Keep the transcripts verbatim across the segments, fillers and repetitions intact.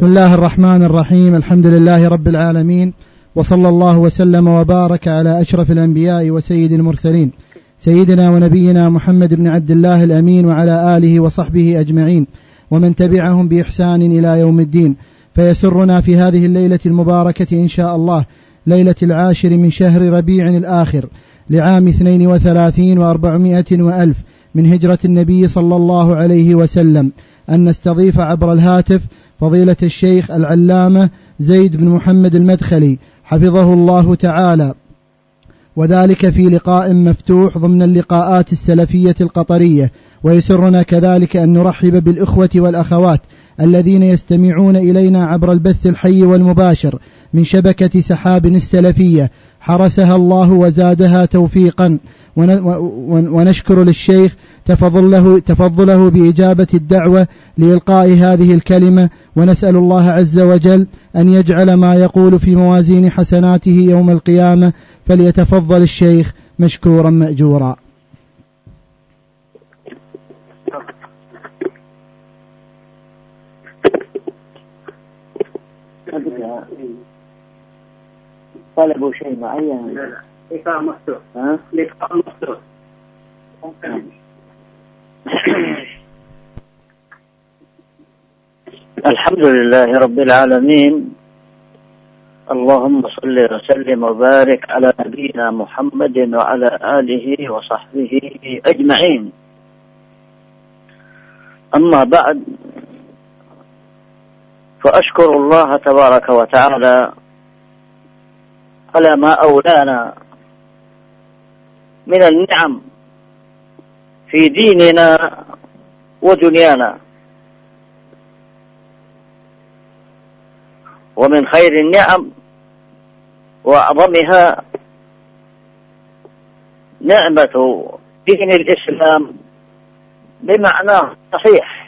بسم الله الرحمن الرحيم. الحمد لله رب العالمين، وصلى الله وسلم وبارك على أشرف الأنبياء وسيد المرسلين سيدنا ونبينا محمد بن عبد الله الأمين وعلى آله وصحبه أجمعين ومن تبعهم بإحسان إلى يوم الدين. فيسرنا في هذه الليلة المباركة إن شاء الله، ليلة العاشر من شهر ربيع الآخر لعام اثنين وثلاثين وأربعمائة وألف من هجرة النبي صلى الله عليه وسلم، أن نستضيف عبر الهاتف فضيلة الشيخ العلامة زيد بن محمد المدخلي حفظه الله تعالى، وذلك في لقاء مفتوح ضمن اللقاءات السلفية القطرية. ويسرنا كذلك أن نرحب بالإخوة والأخوات الذين يستمعون إلينا عبر البث الحي والمباشر من شبكة سحاب السلفية، حرسها الله وزادها توفيقا. ونشكر للشيخ تفضله, تفضله بإجابة الدعوة لإلقاء هذه الكلمة، ونسأل الله عز وجل أن يجعل ما يقول في موازين حسناته يوم القيامة. فليتفضل الشيخ مشكورا مأجورا. طلبوا شيء معين؟ لا لا، لقاء مفتوح. ها؟ لقاء مفتوح. الحمد لله رب العالمين، اللهم صل وسلم وبارك على نبينا محمد وعلى آله وصحبه أجمعين. أما بعد، فأشكر الله تبارك وتعالى على ما أولانا من النعم في ديننا ودنيانا، ومن خير النعم وأعظمها نعمة دين الإسلام بمعناه صحيح،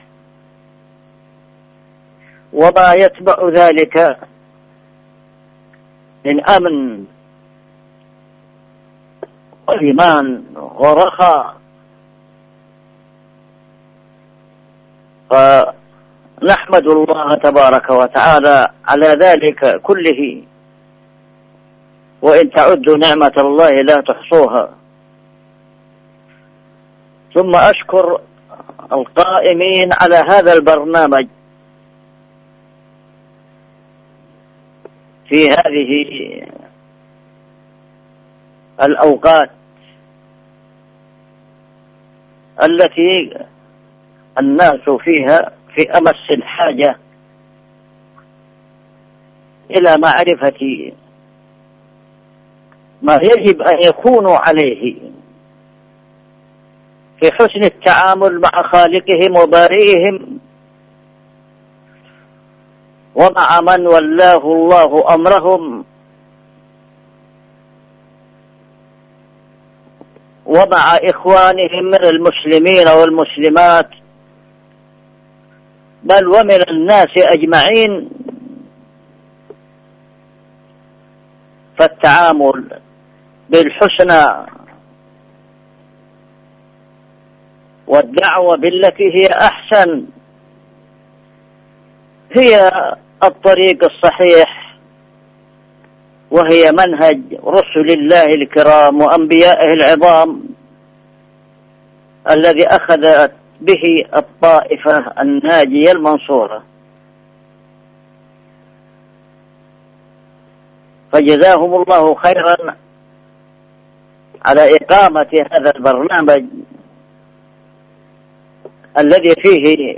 وما يتبع ذلك من أمن وإيمان ورخاء. فنحمد الله تبارك وتعالى على ذلك كله، وإن تعدوا نعمة الله لا تحصوها. ثم أشكر القائمين على هذا البرنامج في هذه الأوقات التي الناس فيها في أمس الحاجة إلى معرفة ما يجب أن يكونوا عليه في حسن التعامل مع خالقهم وبارئهم، ومع من ولاه الله أمرهم، ومع إخوانهم من المسلمين والمسلمات، بل ومن الناس أجمعين. فالتعامل بالحسنى والدعوة بالتي هي أحسن هي الطريق الصحيح، وهي منهج رسل الله الكرام وأنبيائه العظام الذي أخذت به الطائفة الناجية المنصورة. فجزاهم الله خيرا على إقامة هذا البرنامج الذي فيه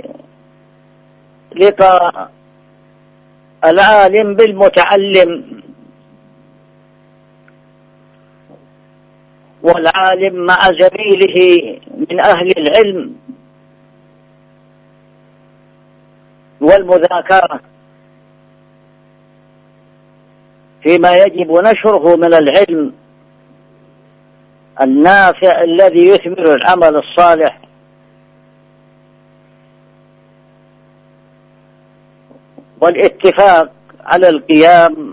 لقاء العالم بالمتعلم، والعالم مع زميله من أهل العلم والمذاكرة فيما يجب نشره من العلم النافع الذي يثمر العمل الصالح. والاتفاق على القيام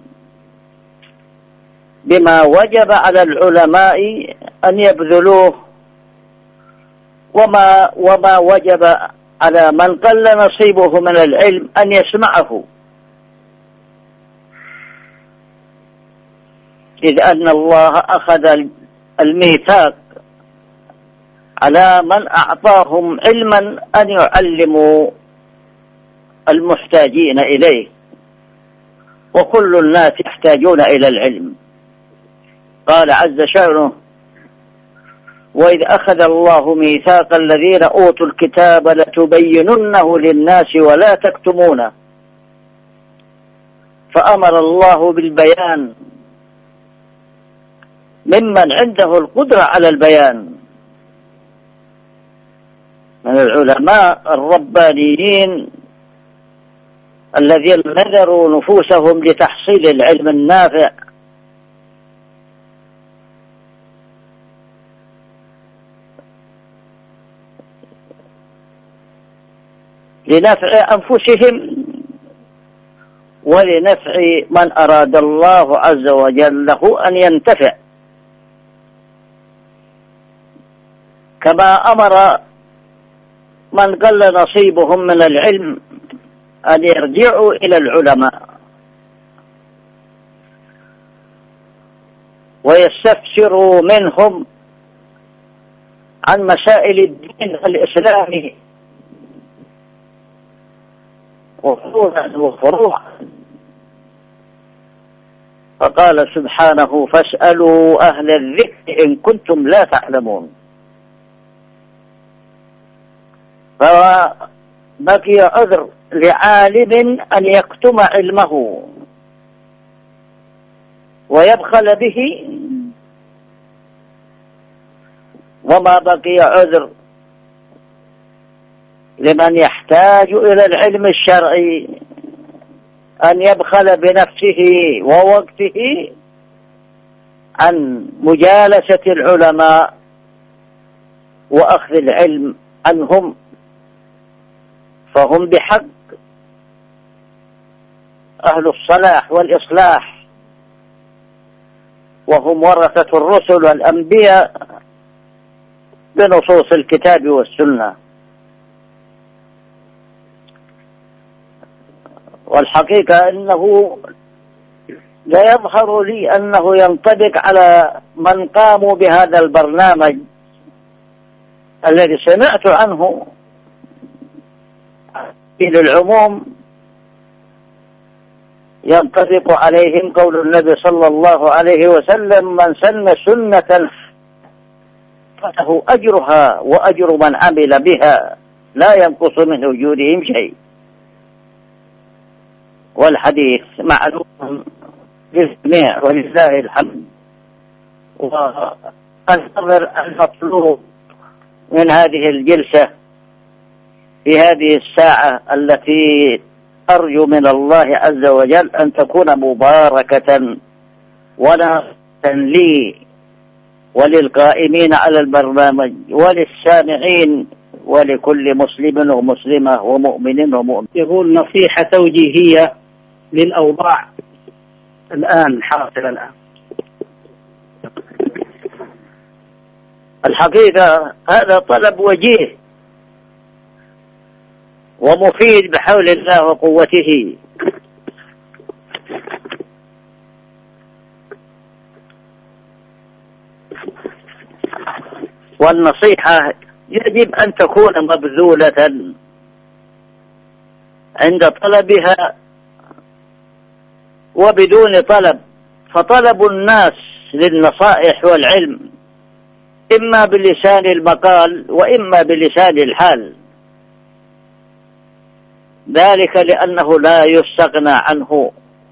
بما وجب على العلماء أن يبذلوه، وما, وما وجب على من قل نصيبه من العلم أن يسمعه، إذ أن الله أخذ الميثاق على من أعطاهم علما أن يعلموا المحتاجين إليه، وكل الناس يحتاجون إلى العلم. قال عز شأنه: وإذ أخذ الله ميثاق الذين أوتوا الكتاب لتبيننه للناس ولا تكتمونه، فأمر الله بالبيان ممن عنده القدرة على البيان من العلماء الربانيين الذين نذروا نفوسهم لتحصيل العلم النافع، لنفع أنفسهم ولنفع من أراد الله عز وجل له أن ينتفع، كما أمر من قل نصيبهم من العلم أن يرجعوا إلى العلماء ويستفسروا منهم عن مسائل الدين الإسلامي وفروعا وفروعا. فقال سبحانه: فاسألوا أهل الذكر إن كنتم لا تعلمون. فبقي عذر لعالم أن يكتم علمه ويبخل به، وما بقي عذر لمن يحتاج إلى العلم الشرعي أن يبخل بنفسه ووقته عن مجالسة العلماء وأخذ العلم عنهم، فهم بحق أهل الصلاح والإصلاح، وهم ورثة الرسل والأنبياء بنصوص الكتاب والسنة. والحقيقة أنه لا يظهر لي أنه ينطبق على من قاموا بهذا البرنامج الذي سمعت عنه إلى العموم، ينطبق عليهم قول النبي صلى الله عليه وسلم: من سن سنة فله أجرها وأجر من عمل بها لا ينقص من أجورهم شيء. والحديث معلوم للجميع ولله الحمد. وأنتظر المطلوب من هذه الجلسة في هذه الساعة التي أرجو من الله عز وجل أن تكون مباركة ونافعة لي وللقائمين على البرنامج وللسامعين ولكل مسلم ومسلمة ومؤمن ومؤمن. يقول نصيحة توجيهية للأوضاع الآن حاصلة الآن. الحقيقة هذا طلب وجيه ومفيد بحول الله وقوته. والنصيحة يجب أن تكون مبذولة عند طلبها وبدون طلب. فطلب الناس للنصائح والعلم إما بلسان المقال وإما بلسان الحال، ذلك لأنه لا يستغنى عنه.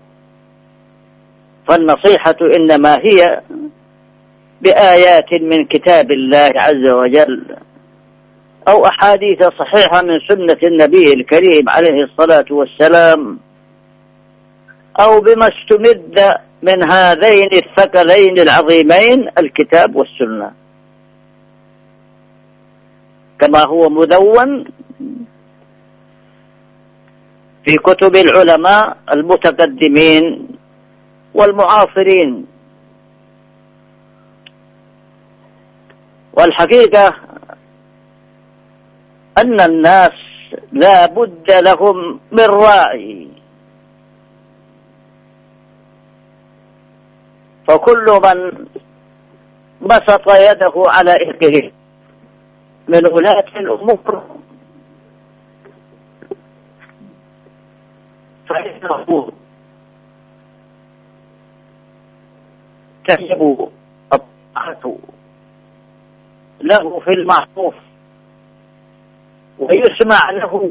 فالنصيحة إنما هي بآيات من كتاب الله عز وجل أو أحاديث صحيحة من سنة النبي الكريم عليه الصلاة والسلام، أو بما استمد من هذين الثقلين العظيمين الكتاب والسنة، كما هو مدون في كتب العلماء المتقدمين والمعاصرين. والحقيقة أن الناس لا بد لهم من راعي، فكل من بسط يده على إركه من ولاة الأمور فإنه تجب الطاعة له في المعروف ويسمع له،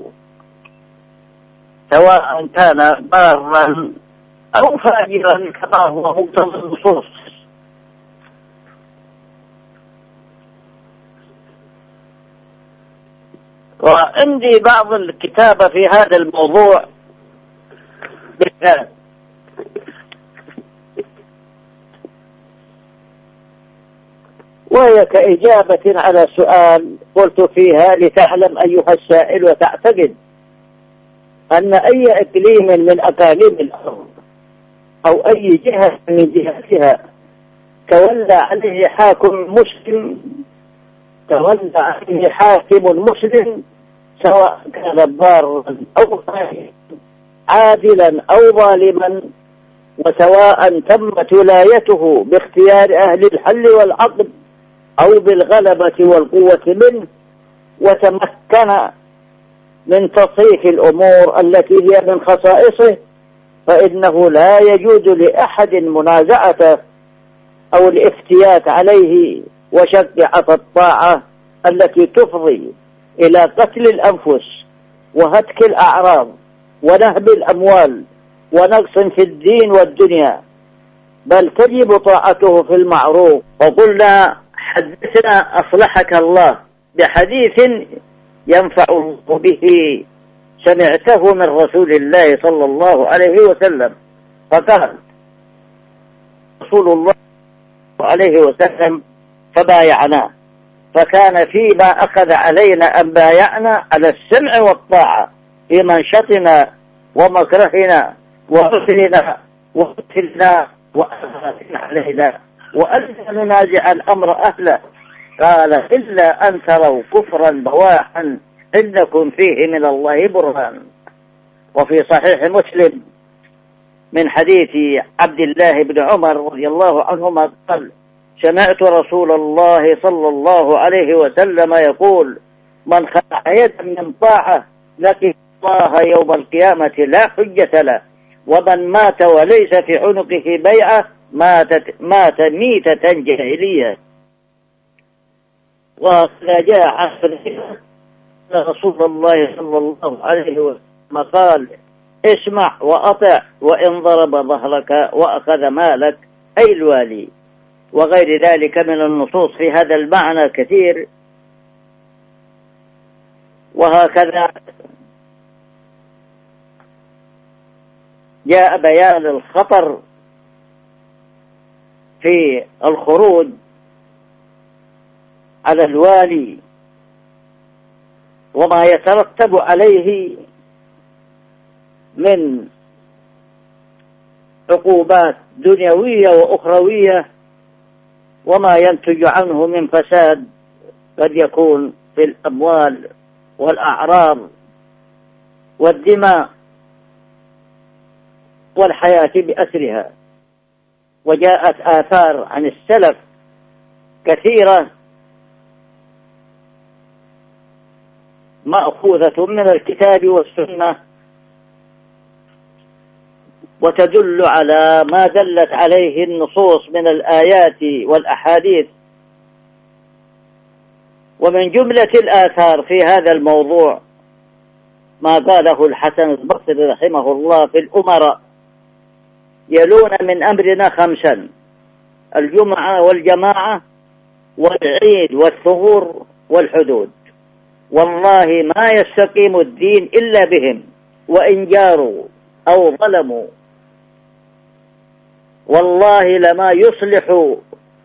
سواء كان بارا أو فاجرا كما هو مقتضى النصوص. وعندي بعض الكتابة في هذا الموضوع بالذات، وهي كإجابة على سؤال قلت فيها: لتعلم أيها السائل وتعتقد أن أي إقليم من أقاليم الأرض أو أي جهة من جهاتها تولى عليه حاكم مسلم تولى عليه حاكم مسلم سواء كان بارا أو فاجرا، عادلا أو ظالما، وسواء تمت ولايته باختيار أهل الحل والعقد أو بالغلبة والقوة منه، وتمكن من تصريف الأمور التي هي من خصائصه، فإنه لا يجوز لأحد منازعته أو الافتيات عليه وشق عصا الطاعة التي تفضي إلى قتل الأنفس وهتك الأعراض ونهب الأموال ونقص في الدين والدنيا، بل تجب طاعته في المعروف. وقلنا: حدثنا أصلحك الله بحديث ينفع الله به سمعته من رسول الله صلى الله عليه وسلم، فقال رسول الله عليه وسلم: فبايعناه، فكان فيما أخذ علينا أن بايعنا على السمع والطاعة في منشطنا ومكرهنا وحسننا وقتلنا وأثرتنا علينا، وألا ننازع الأمر أهله. قال: إلا أن تروا كفرا بواحا إنكم فيه من الله برهان. وفي صحيح مسلم من حديث عبد الله بن عمر رضي الله عنهما قال: سمعت رسول الله صلى الله عليه وسلم يقول: من خلع يدا من طاعة لقي الله يوم القيامة لا حجة له، ومن مات وليس في عنقه بيعة ماتت مات ميتة جاهلية. وقد جاء عن رسول الله صلى الله عليه وسلم قال: اسمع وأطع وإن ضرب ظهرك وأخذ مالك، أي الوالي. وغير ذلك من النصوص في هذا المعنى كثير. وهكذا جاء بيان الخطر في الخروج على الوالي وما يترتب عليه من عقوبات دنيوية وأخروية، وما ينتج عنه من فساد قد يكون في الأموال والأعراض والدماء والحياة بأسرها. وجاءت آثار عن السلف كثيرة مأخوذة من الكتاب والسنة، وتدل على ما دلت عليه النصوص من الآيات والأحاديث. ومن جملة الآثار في هذا الموضوع ما قاله الحسن البصري رحمه الله في الأمراء: يلون من أمرنا خمسا: الجمعة والجماعة والعيد والثغور والحدود، والله ما يستقيم الدين إلا بهم، وإن جاروا أو ظلموا، والله لما يصلح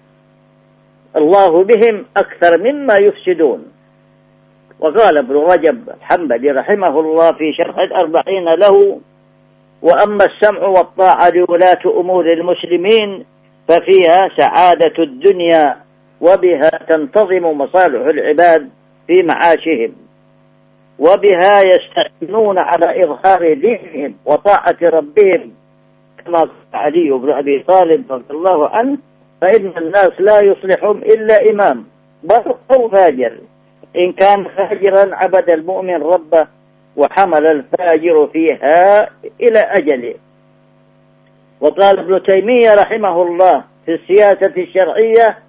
الله بهم أكثر مما يفسدون. وقال ابن رجب الحنبلي رحمه الله في شرح الأربعين له: وأما السمع والطاعة لولاة أمور المسلمين ففيها سعادة الدنيا، وبها تنتظم مصالح العباد في معاشهم. وبها يستعينون على إظهار دينهم وطاعة ربهم، كما قال علي بن أبي طالب رضي الله عنه: فإن الناس لا يصلحهم إلا إمام بر أو فاجر، إن كان فاجرا عبد المؤمن ربه وحمل الفاجر فيها إلى أجله. وقال ابن تيمية رحمه الله في السياسة الشرعية: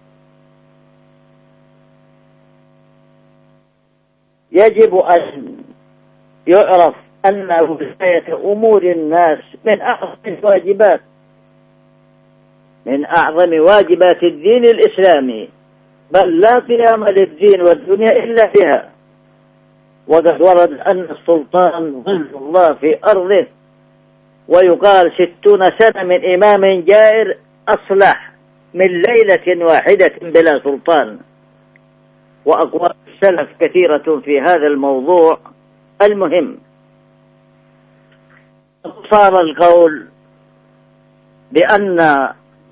يجب أن يعرف أن ولاية أمور الناس من أعظم الواجبات من أعظم واجبات الدين الإسلامي، بل لا قيام للدين والدنيا إلا بها. وقد ورد أن السلطان ظل الله في أرضه، ويقال ستون سنة من إمام جائر أصلح من ليلة واحدة بلا سلطان. وأقوال السلف كثيرة في هذا الموضوع المهم. صار القول بأن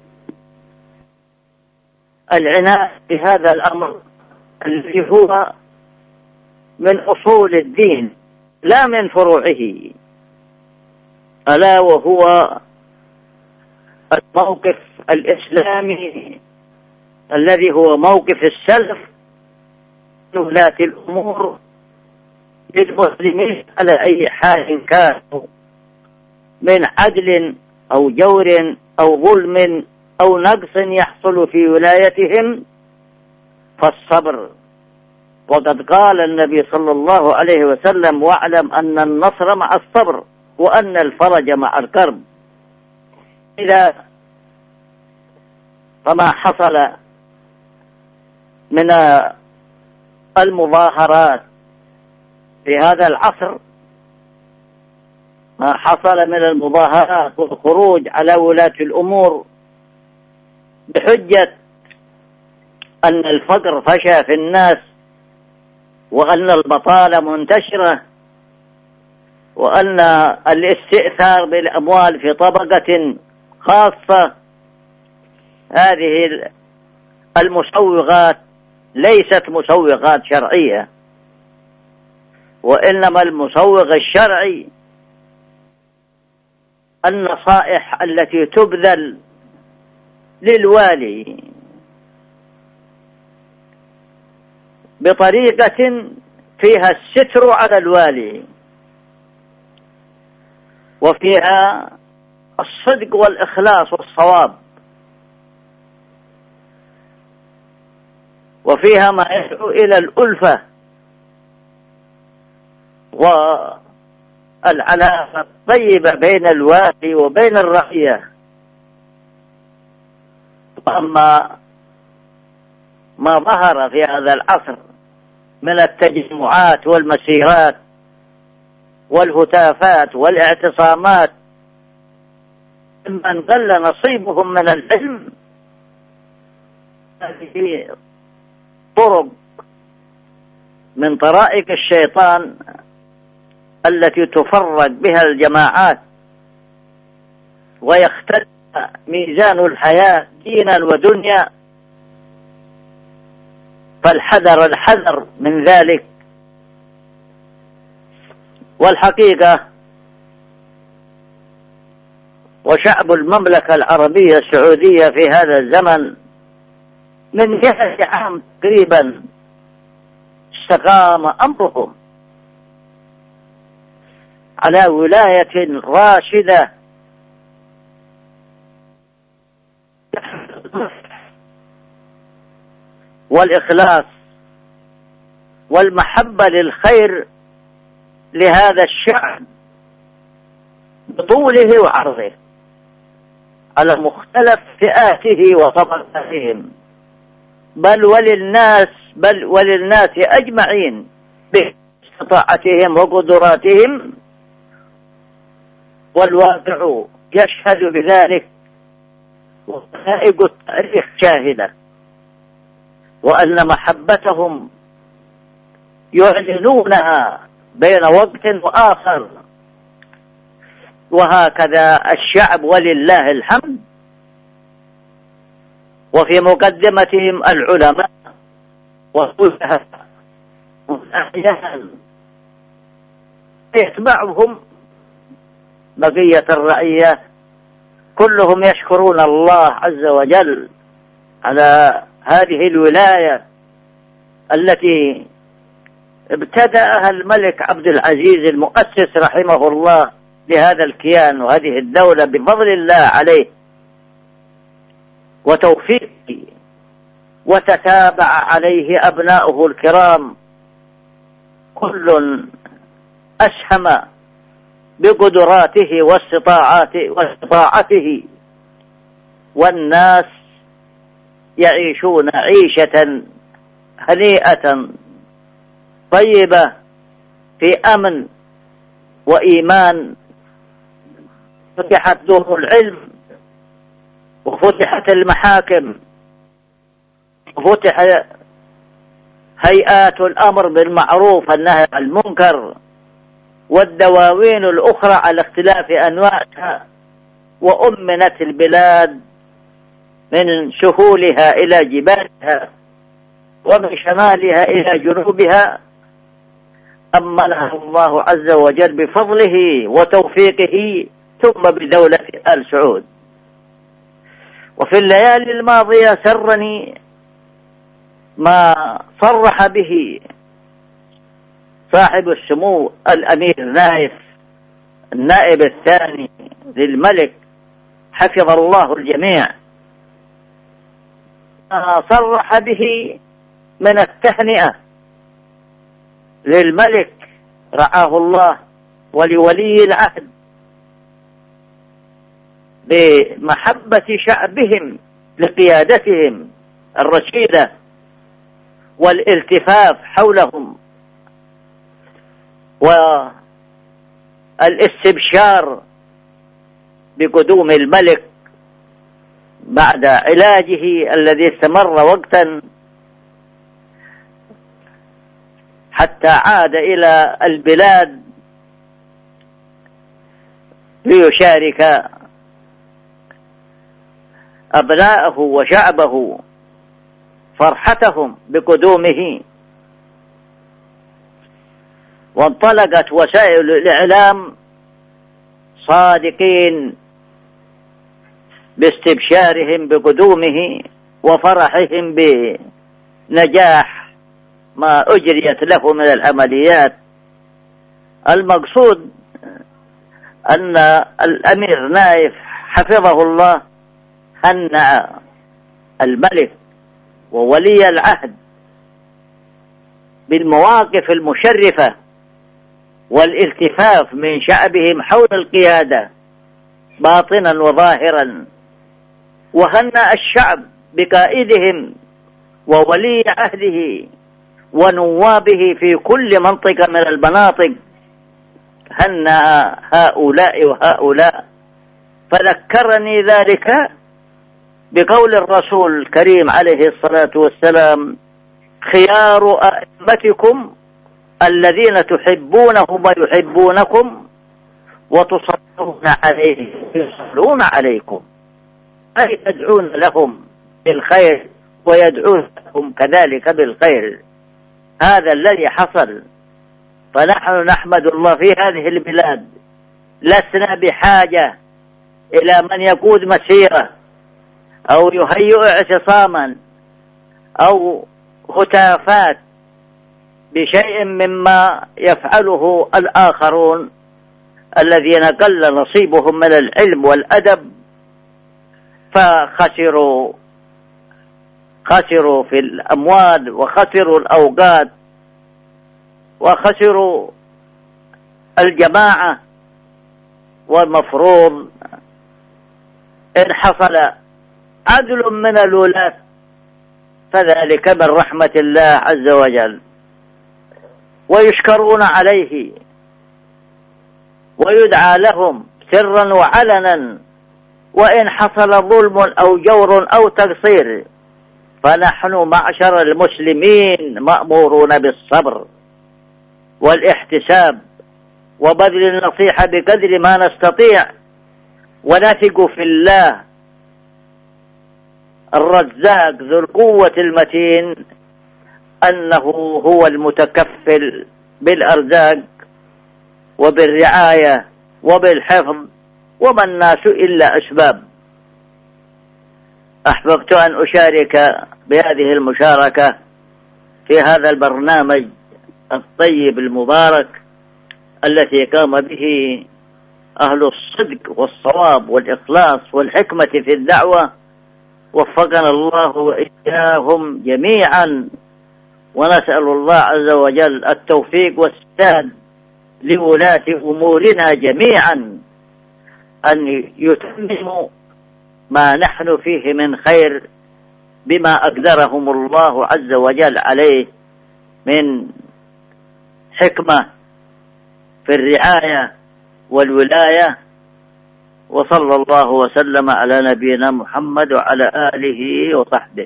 العناية بهذا الأمر الذي هو من أصول الدين لا من فروعه، ألا وهو الموقف الإسلامي الذي هو موقف السلف من ولاة الأمور للمسلمين على أي حال كانوا، من عدل أو جور أو ظلم أو نقص يحصل في ولايتهم، فالصبر. وقد قال النبي صلى الله عليه وسلم: واعلم أن النصر مع الصبر وأن الفرج مع الكرب. إذا فما حصل من المظاهرات في هذا العصر، ما حصل من المظاهرات والخروج على ولاة الأمور بحجة أن الفقر فشى في الناس، وأن البطالة منتشرة، وأن الاستئثار بالأموال في طبقة خاصة، هذه المسوغات ليست مسوغات شرعية، وإنما المسوغ الشرعي النصائح التي تبذل للوالي بطريقة فيها الستر على الوالي، وفيها الصدق والإخلاص والصواب، وفيها ما يدعو إلى الألفة والعلاقة الطيبة بين الوالي وبين الرعية. أما ما ظهر في هذا العصر من التجمعات والمسيرات والهتافات والاعتصامات ممن قل نصيبهم من العلم، هذه طرق من طرائق الشيطان التي تفرق بها الجماعات ويختل ميزان الحياة دينا ودنيا، فالحذر الحذر من ذلك. والحقيقة وشعب المملكة العربية السعودية في هذا الزمن من مئة عام تقريبا استقام أمرهم على ولاية راشدة والإخلاص والمحبة للخير لهذا الشعب بطوله وعرضه على مختلف فئاته وطبقاتهم، بل وللناس بل وللناس أجمعين باستطاعتهم وقدراتهم، والواقع يشهد بذلك وحقائق التاريخ شاهدة، وأن محبتهم يعلنونها بين وقت وآخر. وهكذا الشعب ولله الحمد، وفي مقدمتهم العلماء والفقهاء والأحيان يتبعهم بقية الرعية كلهم يشكرون الله عز وجل على هذه الولاية التي ابتدأها الملك عبد العزيز المؤسس رحمه الله لهذا الكيان وهذه الدولة بفضل الله عليه وتوفيقه، وتتابع عليه أبناؤه الكرام كل أسهم بقدراته واستطاعته، والناس يعيشون عيشة هنيئة طيبة في أمن وإيمان. فتحت دور العلم وفتحت المحاكم وفتح هيئات الأمر بالمعروف والنهي عن المنكر والدواوين الأخرى على اختلاف أنواعها، وأمنت البلاد من سهولها إلى جبالها ومن شمالها إلى جنوبها، أمنها الله عز وجل بفضله وتوفيقه ثم بدولة آل سعود. وفي الليالي الماضية سرني ما صرح به صاحب السمو الأمير نايف النائب الثاني للملك حفظ الله الجميع، ما صرح به من التهنئة للملك رعاه الله ولولي العهد بمحبة شعبهم لقيادتهم الرشيدة والالتفاف حولهم والاستبشار بقدوم الملك بعد علاجه الذي استمر وقتا حتى عاد إلى البلاد ليشارك أبناءه وشعبه فرحتهم بقدومه. وانطلقت وسائل الإعلام صادقين باستبشارهم بقدومه وفرحهم بنجاح ما أجريت له من العمليات. المقصود أن الأمير نايف حفظه الله هنأ الملك وولي العهد بالمواقف المشرفة والالتفاف من شعبهم حول القيادة باطنا وظاهرا، وهنأ الشعب بقائدهم وولي عهده ونوابه في كل منطقة من المناطق، هنأ هؤلاء وهؤلاء. فذكرني ذلك بقول الرسول الكريم عليه الصلاة والسلام: خيار أئمتكم الذين تحبونهم ويحبونكم وتصلون عليهم يصلون عليكم، أي تدعون لهم بالخير ويدعون لهم كذلك بالخير. هذا الذي حصل، فنحن نحمد الله في هذه البلاد لسنا بحاجة إلى من يقود مسيرة أو يهيئ اعتصاما أو هتافات بشيء مما يفعله الآخرون الذين قل نصيبهم من العلم والأدب فخسروا خسروا في الأموال وخسروا الأوقات وخسروا الجماعة. والمفروض إن حصل عدل من الولاة فذلك من رحمة الله عز وجل، ويشكرون عليه ويدعى لهم سرا وعلنا. وإن حصل ظلم أو جور أو تقصير فنحن معشر المسلمين مأمورون بالصبر والاحتساب وبذل النصيحة بقدر ما نستطيع، ونثق في الله الرزاق ذو القوة المتين أنه هو المتكفل بالأرزاق وبالرعاية وبالحفظ، وما الناس إلا أسباب. أحببت أن أشارك بهذه المشاركة في هذا البرنامج الطيب المبارك التي قام به أهل الصدق والصواب والإخلاص والحكمة في الدعوة، وفقنا الله وإياهم جميعا، ونسأل الله عز وجل التوفيق والسداد لولاة أمورنا جميعا أن يتمموا ما نحن فيه من خير بما أقدرهم الله عز وجل عليه من حكمة في الرعاية والولاية. وصلى الله وسلم على نبينا محمد وعلى آله وصحبه.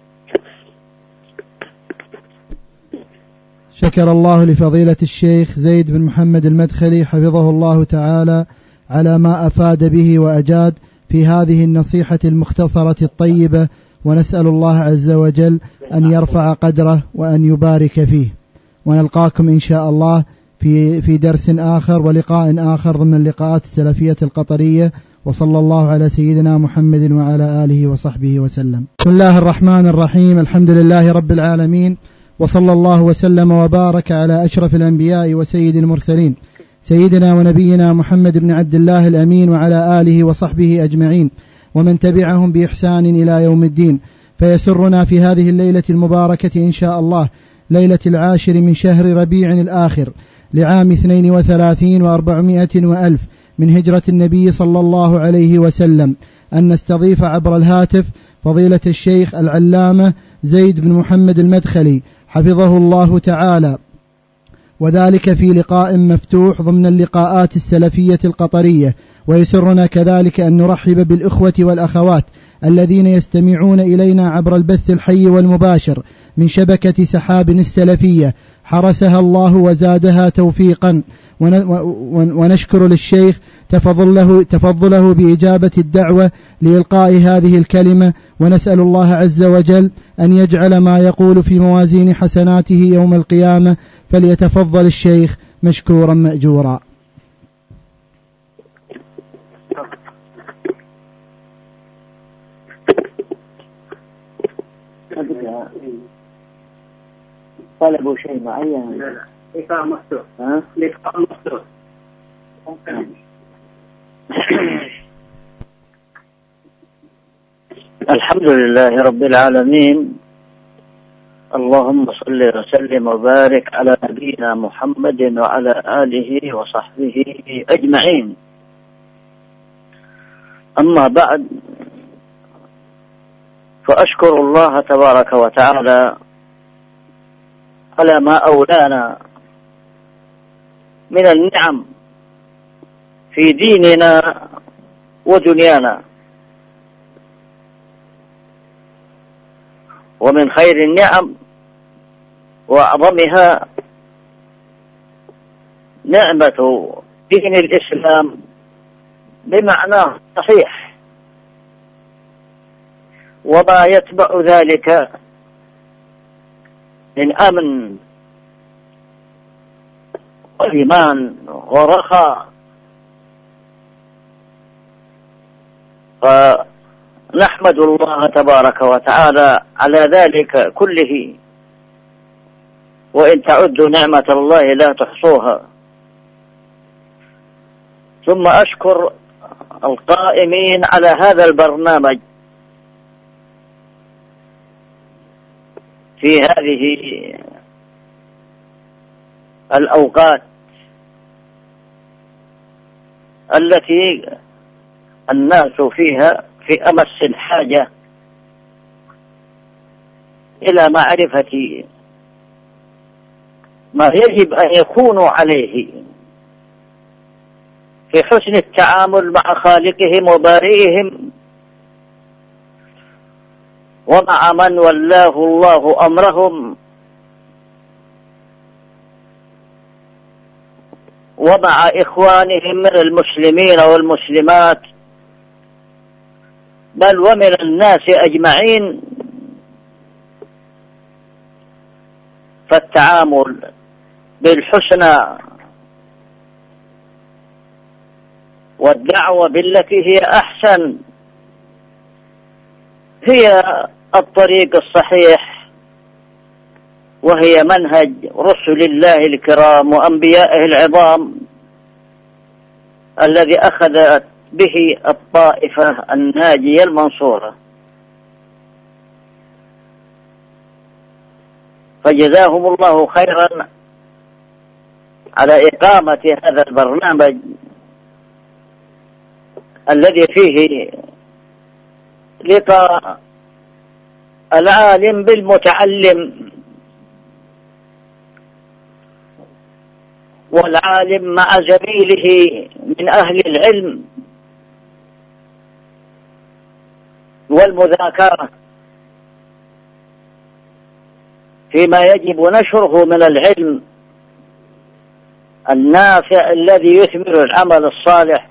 شكر الله لفضيلة الشيخ زيد بن محمد المدخلي حفظه الله تعالى على ما أفاد به وأجاد في هذه النصيحة المختصرة الطيبة، ونسأل الله عز وجل أن يرفع قدره وأن يبارك فيه. ونلقاكم إن شاء الله في في درس آخر ولقاء آخر ضمن اللقاءات السلفية القطرية. وصلى الله على سيدنا محمد وعلى آله وصحبه وسلم. بسم الله الرحمن الرحيم. الحمد لله رب العالمين، وصلى الله وسلم وبارك على أشرف الأنبياء وسيد المرسلين سيدنا ونبينا محمد بن عبد الله الأمين وعلى آله وصحبه أجمعين ومن تبعهم بإحسان إلى يوم الدين. فيسرنا في هذه الليلة المباركة إن شاء الله، ليلة العاشر من شهر ربيع الآخر لعام اثنين وثلاثين وأربعمائة وألف من هجرة النبي صلى الله عليه وسلم، أن نستضيف عبر الهاتف فضيلة الشيخ العلامة زيد بن محمد المدخلي حفظه الله تعالى، وذلك في لقاء مفتوح ضمن اللقاءات السلفية القطرية. ويسرنا كذلك أن نرحب بالإخوة والأخوات الذين يستمعون إلينا عبر البث الحي والمباشر من شبكة سحاب السلفية، حرسها الله وزادها توفيقا. ونشكر للشيخ تفضله, تفضله بإجابة الدعوة لإلقاء هذه الكلمة، ونسأل الله عز وجل أن يجعل ما يقول في موازين حسناته يوم القيامة. فليتفضل الشيخ مشكورا مأجورا. طلبوا شيء معين؟ لا لا، لقاء مفتوح. ها؟ لقاء مفتوح. الحمد لله رب العالمين، اللهم صل وسلم وبارك على نبينا محمد وعلى آله وصحبه أجمعين. أما بعد، فأشكر الله تبارك وتعالى على ما أولانا من النعم في ديننا ودنيانا. ومن خير النعم وأعظمها نعمة دين الإسلام بمعناه الصحيح، وما يتبع ذلك من أمن وإيمان ورخاء. فنحمد الله تبارك وتعالى على ذلك كله، وإن تعدوا نعمة الله لا تحصوها. ثم أشكر القائمين على هذا البرنامج في هذه الأوقات التي الناس فيها في أمس الحاجة إلى معرفة ما يجب أن يكونوا عليه في حسن التعامل مع خالقهم وبارئهم، ومع من ولاه الله أمرهم، ومع إخوانهم من المسلمين والمسلمات، بل ومن الناس أجمعين. فالتعامل بالحسنى والدعوة بالتي هي أحسن هي الطريق الصحيح، وهي منهج رسل الله الكرام وأنبيائه العظام الذي أخذت به الطائفة الناجية المنصورة. فجزاهم الله خيرا على إقامة هذا البرنامج الذي فيه لقاء العالم بالمتعلم، والعالم مع زميله من أهل العلم، والمذاكرة فيما يجب نشره من العلم النافع الذي يثمر العمل الصالح،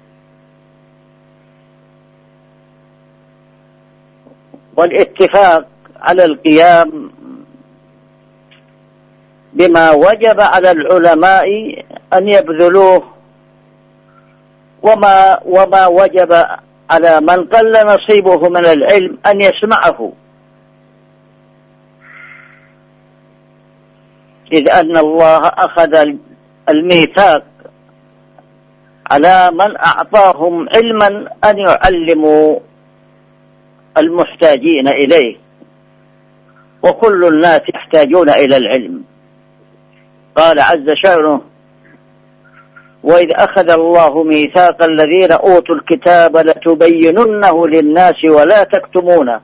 والاتفاق على القيام بما وجب على العلماء أن يبذلوه، وما وما وجب على من قل نصيبه من العلم أن يسمعه، إذ أن الله أخذ الميثاق على من أعطاهم علما أن يعلموا المحتاجين إليه، وكل الناس يحتاجون إلى العلم. قال عز شأنه: وإذ أخذ الله ميثاق الذين أوتوا الكتاب لتبيننه للناس ولا تكتمونه،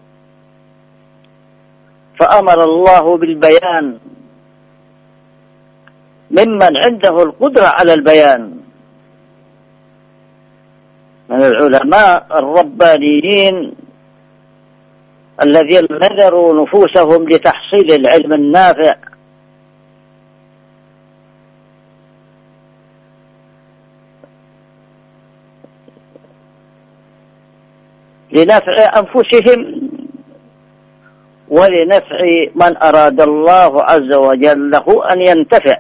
فأمر الله بالبيان ممن عنده القدرة على البيان من العلماء الربانيين الذين بذلوا نفوسهم لتحصيل العلم النافع، لنفع أنفسهم ولنفع من أراد الله عز وجل له أن ينتفع،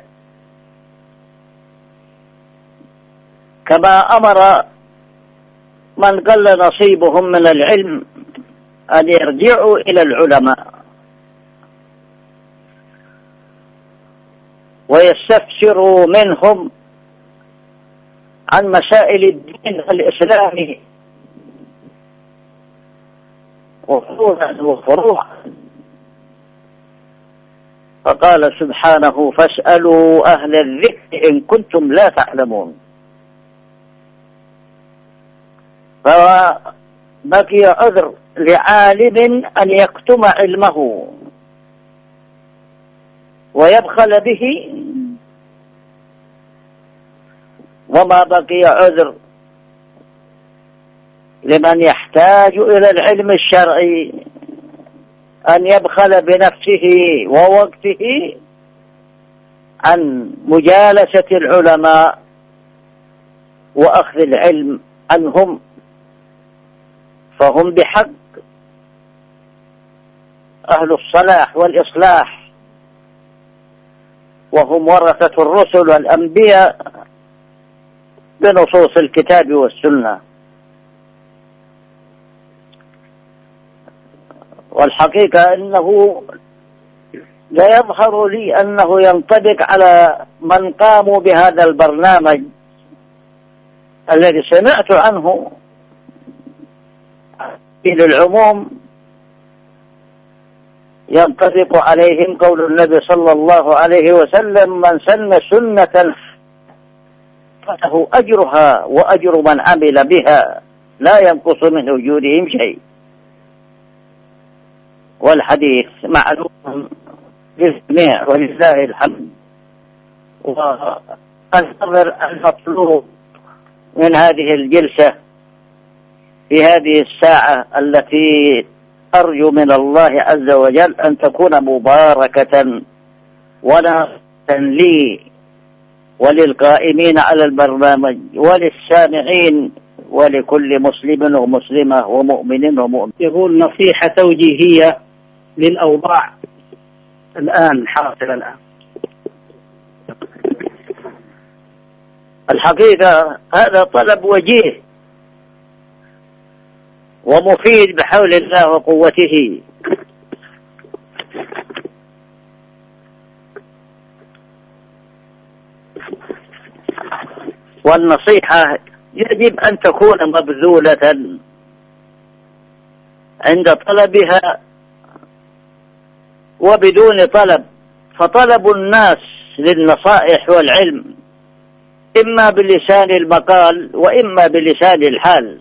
كما أمر من قل نصيبهم من العلم أن يرجعوا إلى العلماء ويستفسروا منهم عن مسائل الدين الإسلامي وفروعا وفروعا. فقال سبحانه: فاسألوا أهل الذكر إن كنتم لا تعلمون. فبقي عذر لعالم أن يكتم علمه ويبخل به، وما بقي عذر لمن يحتاج إلى العلم الشرعي أن يبخل بنفسه ووقته عن مجالسة العلماء وأخذ العلم عنهم، فهم بحق أهل الصلاح والإصلاح، وهم ورثة الرسل والأنبياء بنصوص الكتاب والسنة. والحقيقة أنه لا يظهر لي أنه ينطبق على من قاموا بهذا البرنامج الذي سمعت عنه إلى العموم. ينطبق عليهم قول النبي صلى الله عليه وسلم: من سن سنة فله أجرها وأجر من عمل بها لا ينقص من أجورهم شيء. والحديث معلوم للجميع ولله الحمد. وأنتظر المطلوب من هذه الجلسة في هذه الساعة التي أرجو من الله عز وجل أن تكون مباركة ونافعة لي وللقائمين على البرنامج وللسامعين ولكل مسلم ومسلمة ومؤمن ومؤمن. يقول نصيحة توجيهية للأوضاع الآن حاصلة الآن. الحقيقة هذا طلب وجيه ومفيد بحول الله وقوته، والنصيحة يجب أن تكون مبذولة عند طلبها وبدون طلب. فطلب الناس للنصائح والعلم إما بلسان المقال وإما بلسان الحال،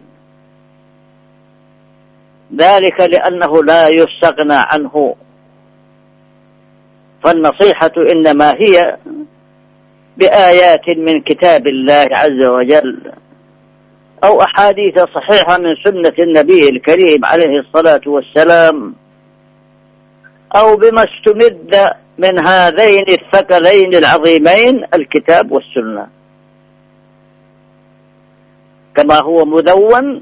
ذلك لأنه لا يستغنى عنه. فالنصيحة إنما هي بآيات من كتاب الله عز وجل أو أحاديث صحيحة من سنة النبي الكريم عليه الصلاة والسلام، أو بما استمد من هذين الثقلين العظيمين الكتاب والسنة، كما هو مدون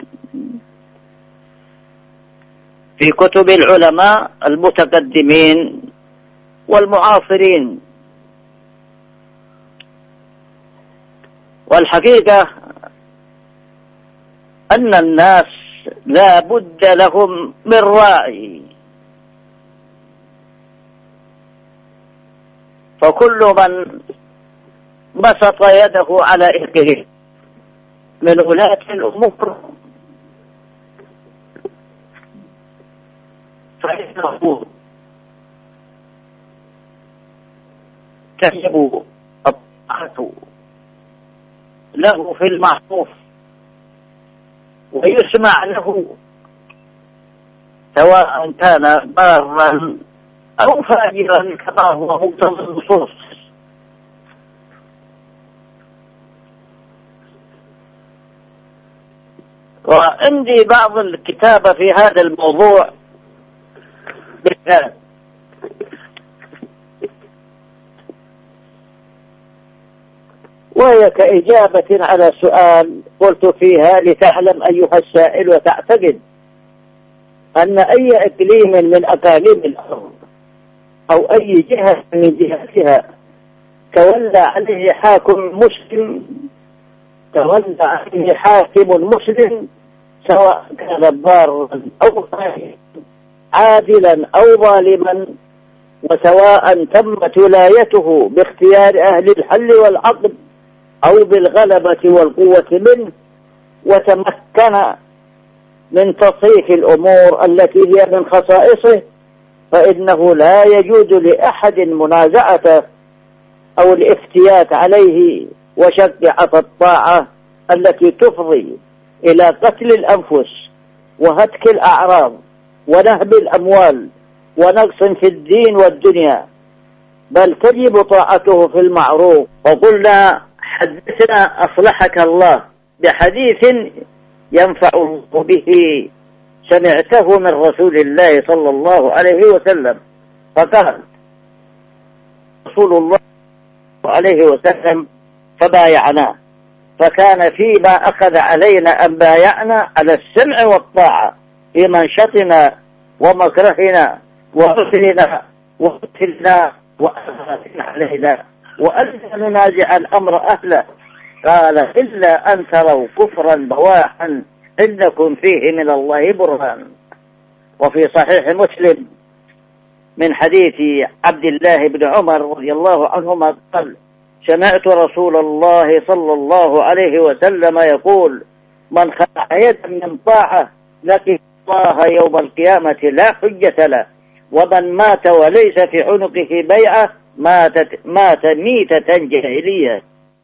في كتب العلماء المتقدمين والمعاصرين. والحقيقة أن الناس لا بد لهم من راعي، فكل من بسط يده على إثره من ولاة الأمور فإنه تجب الطاعة له في المعروف ويسمع له، سواء كان بارا أو فاجرا كما هو مقتضى النصوص. وعندي بعض الكتابة في هذا الموضوع بالذات، وهي كإجابة على سؤال قلت فيها: لتعلم أيها السائل وتعتقد أن أي إقليم من أقاليم الأرض أو أي جهة من جهاتها تولى عليه حاكم مسلم تولى عليه حاكم مسلم سواء كان بارا أو فاجرا، عادلا أو ظالما، وسواء تمت ولايته باختيار أهل الحل والعقد أو بالغلبة والقوة منه، وتمكن من تصريف الأمور التي هي من خصائصه، فإنه لا يجوز لأحد منازعته أو الافتيات عليه وشق عصا الطاعة التي تفضي إلى قتل الأنفس وهتك الأعراض ونهب الأموال ونقص في الدين والدنيا، بل تجب طاعته في المعروف. وقلنا: حدثنا أصلحك الله بحديث ينفع به سمعته من رسول الله صلى الله عليه وسلم، فقال رسول الله عليه وسلم: فبايعناه، فكان فيما أخذ علينا أن بايعنا على السمع والطاعة في منشطنا ومكرهنا وعسرنا وقتلنا وأثرنا علينا، وألا ننازع الأمر أهله. قال: إلا أن تروا كفرا بواحا إنكم فيه من الله برهان. وفي صحيح مسلم من حديث عبد الله بن عمر رضي الله عنهما قال: سمعت رسول الله صلى الله عليه وسلم يقول: من خلع يدا من طاعة لقي الله يوم القيامة لا حجة له، ومن مات وليس في عنقه بيعة مات, مات ميتة جاهلية.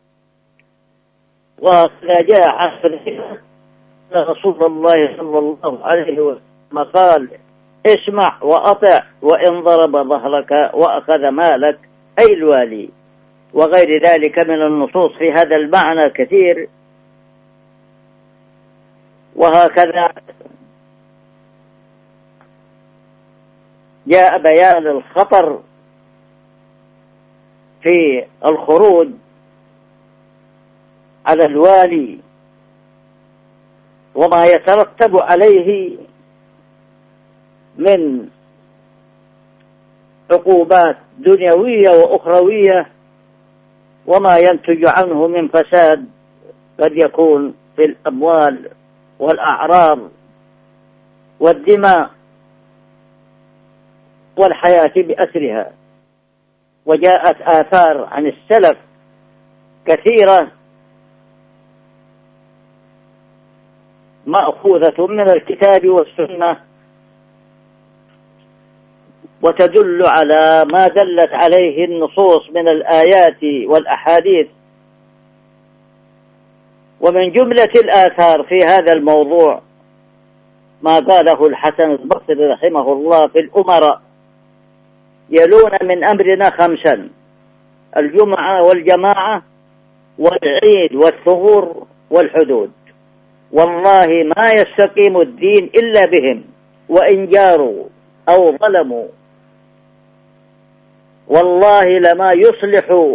وقد جاء عن رسول الله صلى الله عليه وسلم قال: اسمع وأطع وإن ضرب ظهرك وأخذ مالك، أي الوالي. وغير ذلك من النصوص في هذا المعنى كثير. وهكذا جاء بيان الخطر في الخروج على الوالي وما يترتب عليه من عقوبات دنيوية وأخروية وما ينتج عنه من فساد قد يكون في الأموال والأعراض والدماء والحياة بأسرها. وجاءت آثار عن السلف كثيرة مأخوذة من الكتاب والسنة، وتدل على ما دلت عليه النصوص من الآيات والأحاديث. ومن جملة الآثار في هذا الموضوع ما قاله الحسن البصري رحمه الله في الأمراء: يلون من أمرنا خمسا: الجمعة والجماعة والعيد والثغور والحدود، والله ما يستقيم الدين إلا بهم، وإن جاروا أو ظلموا والله لما يصلح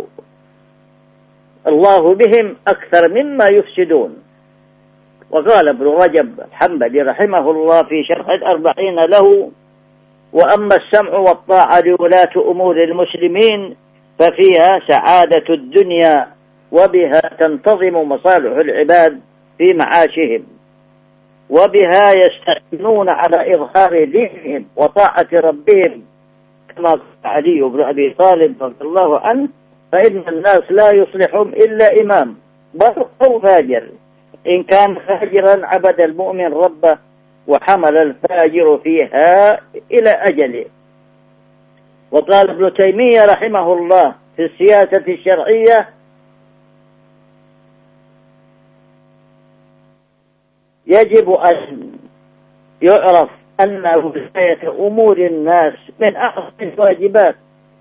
الله بهم أكثر مما يفسدون. وقال ابن رجب الحنبلي رحمه الله في شرح الأربعين له: وأما السمع والطاعة لولاة أمور المسلمين ففيها سعادة الدنيا، وبها تنتظم مصالح العباد في معاشهم، وبها يستعينون على إظهار دينهم وطاعة ربهم، كما قال علي بن أبي طالب رضي الله عنه: فإن الناس لا يصلحهم إلا إمام بر أو فاجر، إن كان فاجرا عبد المؤمن ربه وحمل الفاجر فيها إلى أجله. وقال ابن تيمية رحمه الله في السياسة الشرعية: يجب أن يعرف أن ولاية أمور الناس من أعظم الواجبات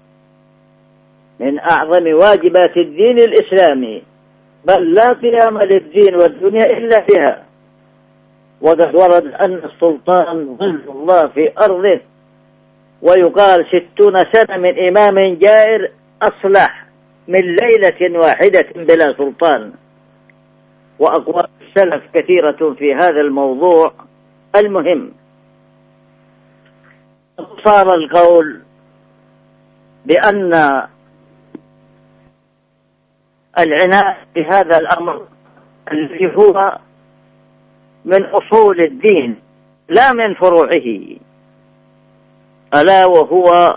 من أعظم واجبات الدين الإسلامي، بل لا قيام للدين والدنيا إلا بها. وقد ورد أن السلطان ظل الله في أرضه، ويقال ستون سنة من إمام جائر أصلح من ليلة واحدة بلا سلطان. وأقوال السلف كثيرة في هذا الموضوع. المهم صار القول بأن العناية بهذا الأمر الذي هو من أصول الدين لا من فروعه، ألا وهو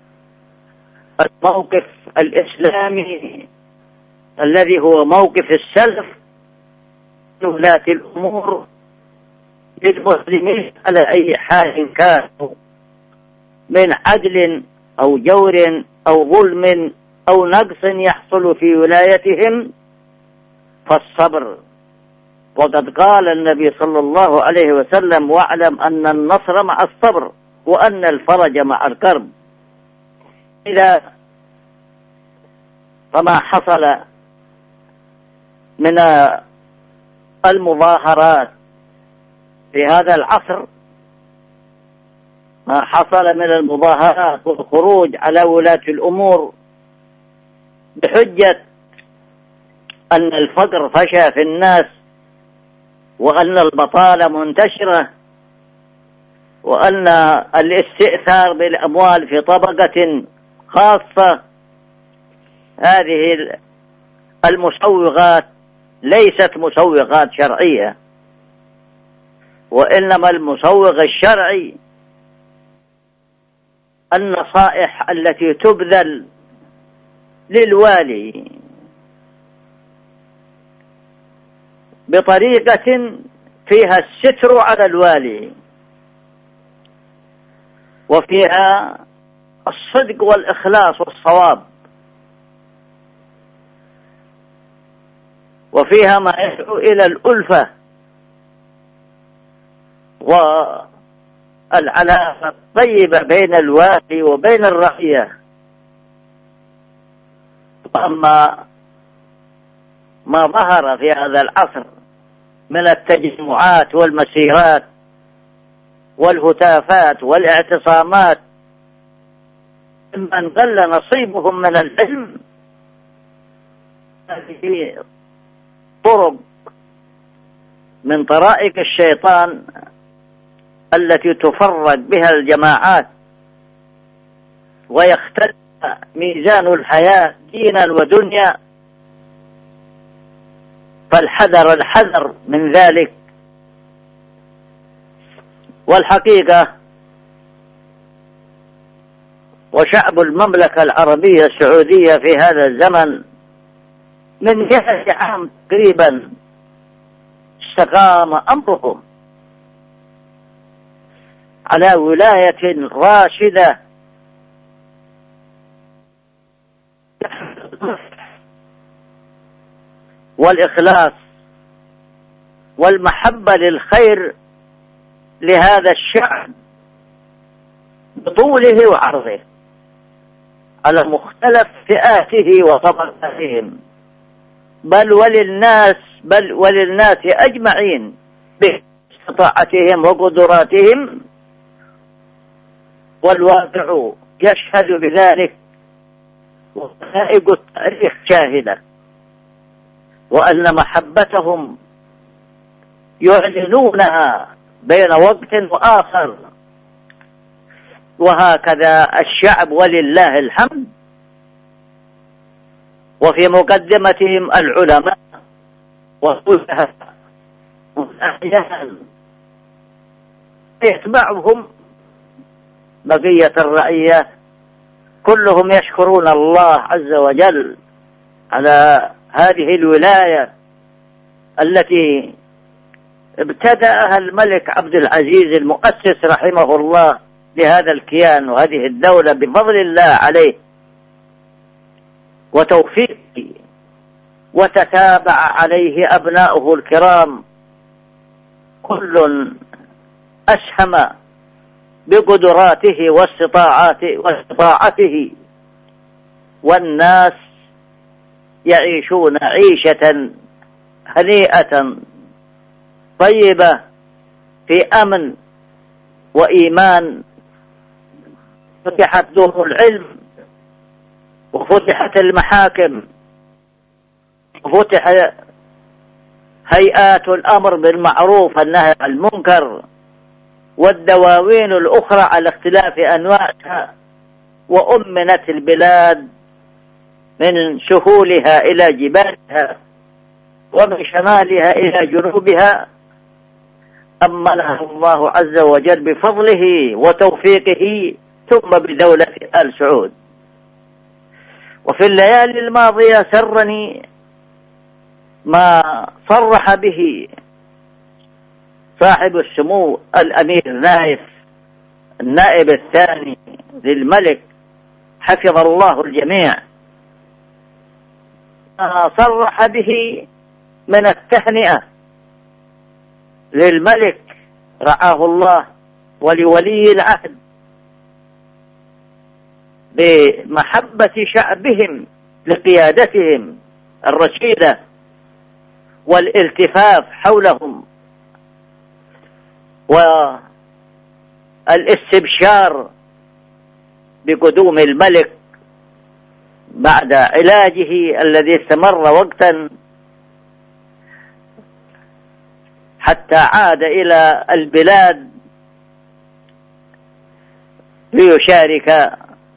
الموقف الإسلامي الذي هو موقف السلف من ولاة الأمور للمسلمين على أي حال كانوا، من عدل أو جور أو ظلم أو نقص يحصل في ولايتهم، فالصبر. وقد قال النبي صلى الله عليه وسلم: واعلم أن النصر مع الصبر وأن الفرج مع الكرب. إذا فما حصل من المظاهرات في هذا العصر، ما حصل من المظاهرات والخروج على ولاة الأمور بحجة أن الفقر فشى في الناس، وأن البطالة منتشرة، وأن الاستئثار بالأموال في طبقة خاصة، هذه المسوغات ليست مسوغات شرعية، وإنما المسوغ الشرعي النصائح التي تبذل للوالي بطريقة فيها الستر على الوالي، وفيها الصدق والإخلاص والصواب، وفيها ما يدعو إلى الألفة والعلاقة الطيبة بين الوالي وبين الرعية. وأما ما ظهر في هذا العصر من التجمعات والمسيرات والهتافات والاعتصامات ممن قل نصيبهم من العلم، هذه طرق من طرائق الشيطان التي تفرق بها الجماعات ويختل ميزان الحياة دينا ودنيا فالحذر الحذر من ذلك. والحقيقة وشعب المملكة العربية السعودية في هذا الزمن من مئة عام تقريبا استقام أمرهم على ولاية راشدة والإخلاص والمحبة للخير لهذا الشعب بطوله وعرضه على مختلف فئاته وطبقاتهم، بل وللناس بل وللناس أجمعين باستطاعتهم وقدراتهم، والواقع يشهد بذلك ونتائج التاريخ شاهدة، وأن محبتهم يعلنونها بين وقت وآخر. وهكذا الشعب ولله الحمد، وفي مقدمتهم العلماء والفقهاء والأحيان، يتبعهم بقية الرعية، كلهم يشكرون الله عز وجل على هذه الولاية التي ابتدأها الملك عبد العزيز المؤسس رحمه الله لهذا الكيان وهذه الدولة بفضل الله عليه وتوفيقه، وتتابع عليه أبناؤه الكرام، كل أسهم بقدراته واستطاعته، والناس يعيشون عيشة هنيئة طيبة في أمن وإيمان. فتحت دور العلم وفتحت المحاكم وفتح هيئات الأمر بالمعروف والنهي عن المنكر والدواوين الأخرى على اختلاف أنواعها، وأمنت البلاد من سهولها إلى جبالها ومن شمالها إلى جنوبها، أمنها الله عز وجل بفضله وتوفيقه، ثم بدولة آل سعود. وفي الليالي الماضية سرني ما صرح به صاحب السمو الأمير نايف النائب الثاني للملك حفظ الله الجميع، ما صرح به من التهنئة للملك رعاه الله ولولي العهد بمحبة شعبهم لقيادتهم الرشيدة والالتفاف حولهم والاستبشار بقدوم الملك بعد علاجه الذي استمر وقتا حتى عاد إلى البلاد ليشارك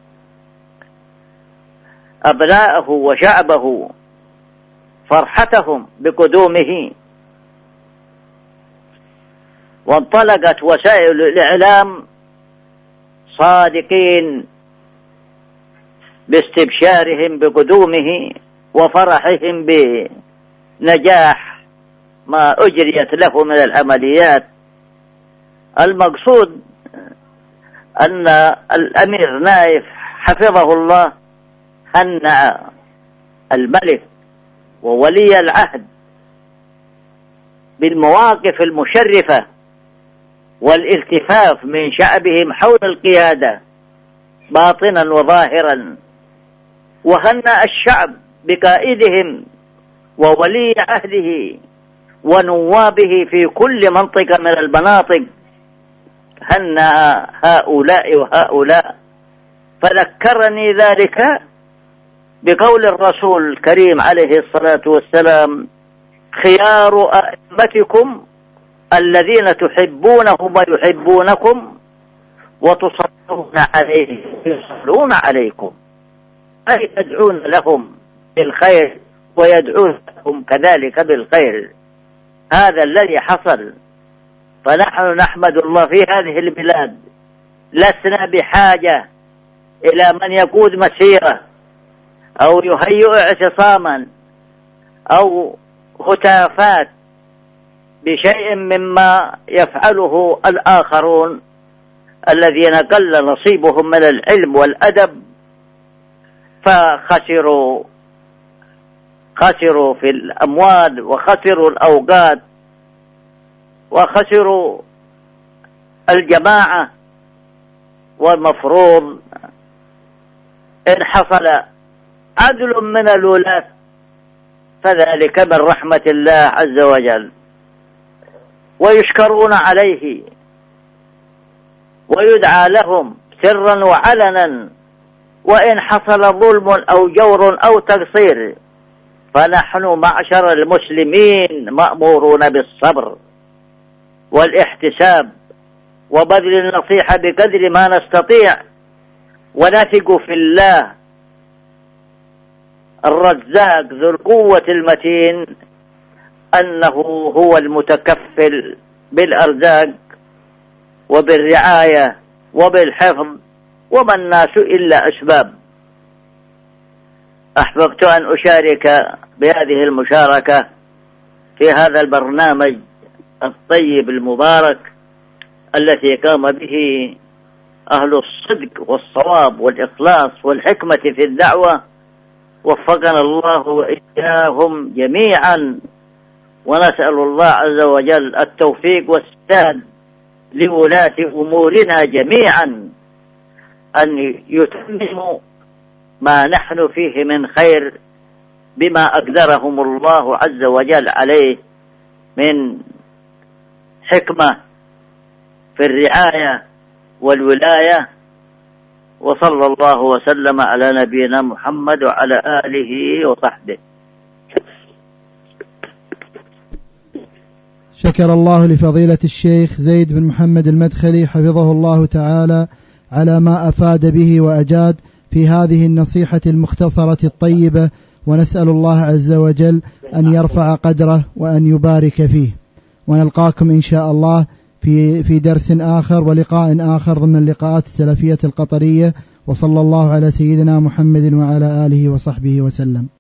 أبناءه وشعبه فرحتهم بقدومه. وانطلقت وسائل الإعلام صادقين باستبشارهم بقدومه وفرحهم بنجاح ما أجريت له من العمليات. المقصود أن الأمير نايف حفظه الله هنأ الملك وولي العهد بالمواقف المشرفة والالتفاف من شعبهم حول القيادة باطنا وظاهرا، وهنأ الشعب بقائدهم وولي عهده ونوابه في كل منطقة من المناطق، هنأ هؤلاء وهؤلاء. فذكرني ذلك بقول الرسول الكريم عليه الصلاة والسلام: خيار أئمتكم الذين تحبونهم ويحبونكم وتصلون عليهم ويصلون عليكم، أي تدعون لهم بالخير ويدعونكم كذلك بالخير. هذا الذي حصل، فنحن نحمد الله في هذه البلاد لسنا بحاجة إلى من يقود مسيرة أو يهيئ اعتصاما أو هتافات بشيء مما يفعله الآخرون الذين قل نصيبهم من العلم والأدب فخسروا خسروا في الأموال وخسروا الأوقات وخسروا الجماعة. والمفروض إن حصل عدل من الولاة فذلك من رحمة الله عز وجل، ويشكرون عليه ويدعى لهم سرا وعلنا. وإن حصل ظلم أو جور أو تقصير فنحن معشر المسلمين مأمورون بالصبر والاحتساب وبذل النصيحة بقدر ما نستطيع، ونثق في الله الرزاق ذو القوة المتين أنه هو المتكفل بالأرزاق وبالرعاية وبالحفظ، وما الناس إلا أسباب. أحببت أن أشارك بهذه المشاركة في هذا البرنامج الطيب المبارك التي قام به أهل الصدق والصواب والإخلاص والحكمة في الدعوة، وفقنا الله وإياهم جميعا. ونسأل الله عز وجل التوفيق والسداد لولاة أمورنا جميعا أن يتمموا ما نحن فيه من خير بما أقدرهم الله عز وجل عليه من حكمة في الرعاية والولاية. وصلى الله وسلم على نبينا محمد وعلى آله وصحبه. شكر الله لفضيلة الشيخ زيد بن محمد المدخلي حفظه الله تعالى على ما أفاد به وأجاد في هذه النصيحة المختصرة الطيبة، ونسأل الله عز وجل أن يرفع قدره وأن يبارك فيه. ونلقاكم إن شاء الله في في درس آخر ولقاء آخر ضمن اللقاءات السلفية القطرية. وصلى الله على سيدنا محمد وعلى آله وصحبه وسلم.